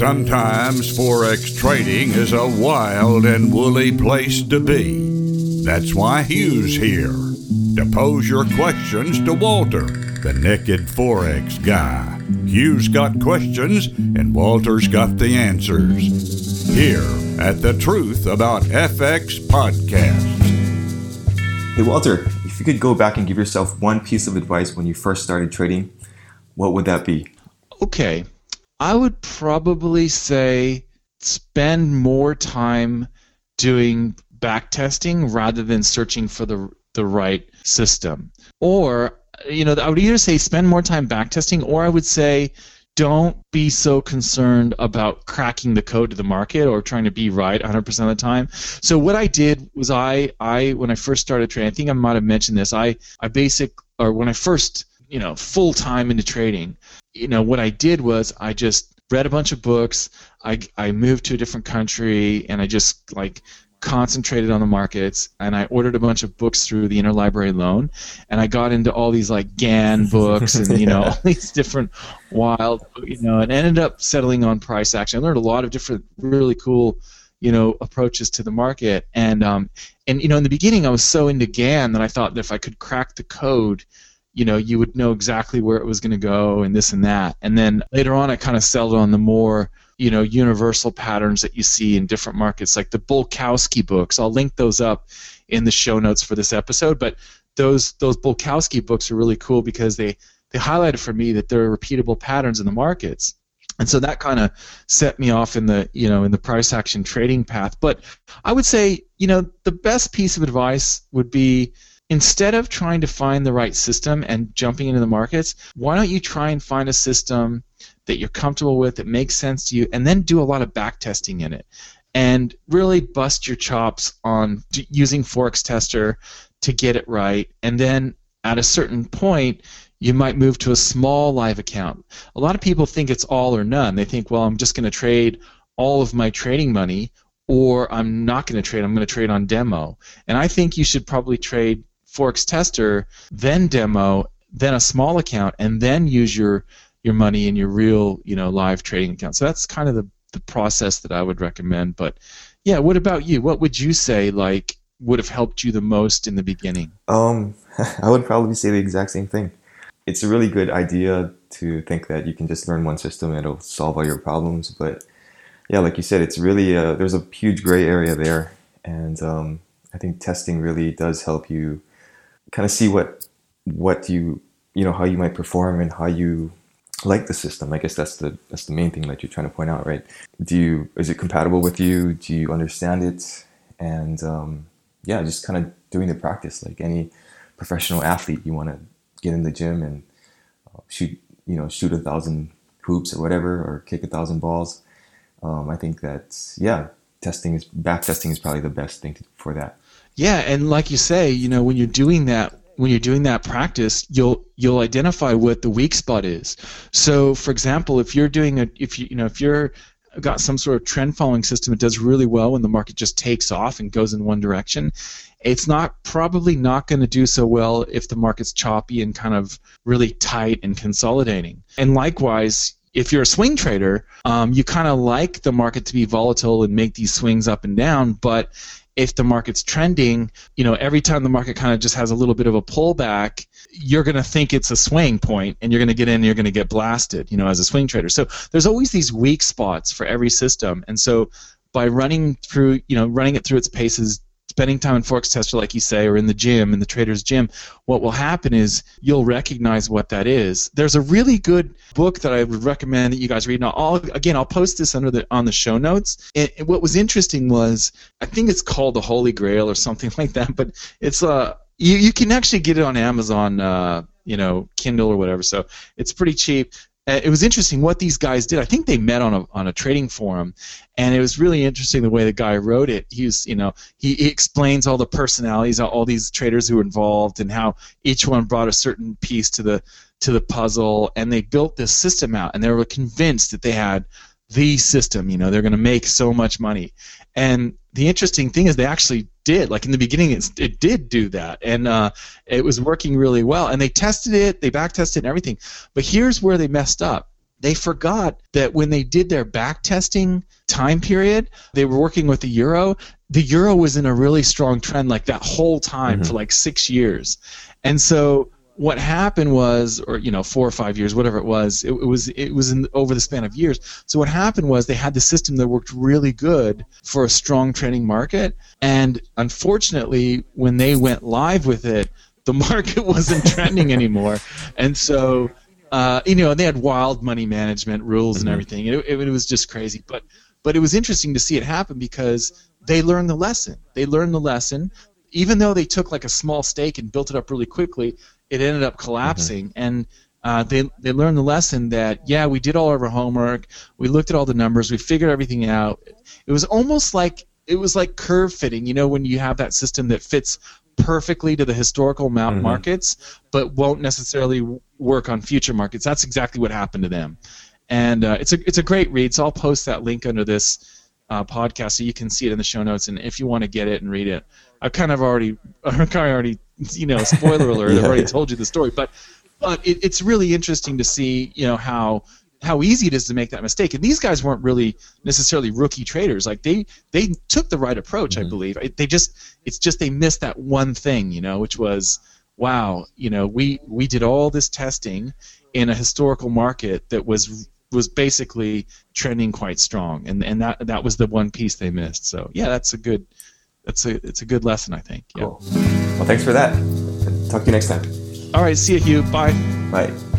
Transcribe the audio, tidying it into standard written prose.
Sometimes Forex trading is a wild and woolly place to be. That's why Hugh's here, to pose your questions to Walter, the naked Forex guy. Hugh's got questions and Walter's got the answers. Here at the Truth About FX podcast. Hey Walter, if you could go back and give yourself one piece of advice when you first started trading, what would that be? Okay. I would probably say spend more time doing backtesting rather than searching for the right system. Or, I would either say spend more time backtesting, or I would say don't be so concerned about cracking the code to the market or trying to be right 100% of the time. So what I did was I when I first started trading, I think I might have mentioned this, when I first, full time into trading, what I did was I just read a bunch of books. I moved to a different country and I just concentrated on the markets, and I ordered a bunch of books through the interlibrary loan, and I got into all these Gann books and all these different wild, and ended up settling on price action. I learned a lot of different really cool approaches to the market, and in the beginning I was so into Gann that I thought that if I could crack the code, you would know exactly where it was going to go and this and that. And then later on I kind of settled on the more universal patterns that you see in different markets, like the Bulkowski books. I'll link those up in the show notes for this episode, but those Bulkowski books are really cool because they highlighted for me that there are repeatable patterns in the markets. And so that kind of set me off in the in the price action trading path. But I would say, the best piece of advice would be, instead of trying to find the right system and jumping into the markets, why don't you try and find a system that you're comfortable with, that makes sense to you, and then do a lot of back testing in it. And really bust your chops on using Forex Tester to get it right. And then at a certain point, you might move to a small live account. A lot of people think it's all or none. They think, well, I'm just going to trade all of my trading money, or I'm not going to trade. I'm going to trade on demo. And I think you should probably trade Forex Tester, then demo, then a small account, and then use your money in your real live trading account. So that's kind of the process that I would recommend. But yeah, what about you? What would you say would have helped you the most in the beginning? I would probably say the exact same thing. It's a really good idea to think that you can just learn one system and it'll solve all your problems. But yeah, like you said, it's really there's a huge gray area there, and I think testing really does help you kind of see what you how you might perform and how you like the system. I guess that's the main thing that you're trying to point out, right? Is it compatible with you? Do you understand it? And just kind of doing the practice like any professional athlete. You want to get in the gym and shoot 1,000 hoops or whatever, or kick 1,000 balls. I think that back testing is probably the best thing for that. Yeah, and like you say, when you're doing that practice, you'll identify what the weak spot is. So, for example, if you're got some sort of trend following system that does really well when the market just takes off and goes in one direction, it's probably not going to do so well if the market's choppy and kind of really tight and consolidating. And likewise, if you're a swing trader, you kind of like the market to be volatile and make these swings up and down, but if the market's trending, every time the market kind of just has a little bit of a pullback, you're going to think it's a swing point, and you're going to get in and you're going to get blasted, as a swing trader. So there's always these weak spots for every system. And so by running it through its paces, spending time in Forex Tester, like you say, or in the gym, in the trader's gym, what will happen is you'll recognize what that is. There's a really good book that I would recommend that you guys read. Now, I'll post this on the show notes. What was interesting was, I think it's called The Holy Grail or something like that, but it's you can actually get it on Amazon, Kindle or whatever. So it's pretty cheap. It was interesting what these guys did. I think they met on a trading forum, and it was really interesting the way the guy wrote it. He explains all the personalities, all these traders who were involved, and how each one brought a certain piece to the puzzle, and they built this system out, and they were convinced that they had the system. They're going to make so much money. And the interesting thing is they actually did. Like in the beginning, it did do that, and it was working really well. And they tested it, they back tested and everything. But here's where they messed up. they forgot that when they did their back testing time period, they were working with the euro. The euro was in a really strong trend like that whole time for like 6 years. And so what happened was, or 4 or 5 years, whatever it was over the span of years. So what happened was they had the system that worked really good for a strong trending market, and unfortunately, when they went live with it, the market wasn't trending anymore, and so they had wild money management rules and everything. It was just crazy, but it was interesting to see it happen because they learned the lesson. Even though they took like a small stake and built it up really quickly, it ended up collapsing, and they learned the lesson that, yeah, we did all of our homework, we looked at all the numbers, we figured everything out. It was almost like curve fitting, when you have that system that fits perfectly to the historical markets, but won't necessarily work on future markets. That's exactly what happened to them, and it's a great read. So I'll post that link under this podcast so you can see it in the show notes, and if you want to get it and read it. I've kind of already, spoiler alert, I've already told you the story, but it's really interesting to see, how easy it is to make that mistake. And these guys weren't really necessarily rookie traders. Like they took the right approach, I believe. It's just they missed that one thing, which was, wow, we did all this testing in a historical market that was basically trending quite strong, and that was the one piece they missed. So yeah, it's a good lesson, I think. Yeah. Cool. Well, thanks for that. Talk to you next time. All right, see you, Hugh. Bye. Bye.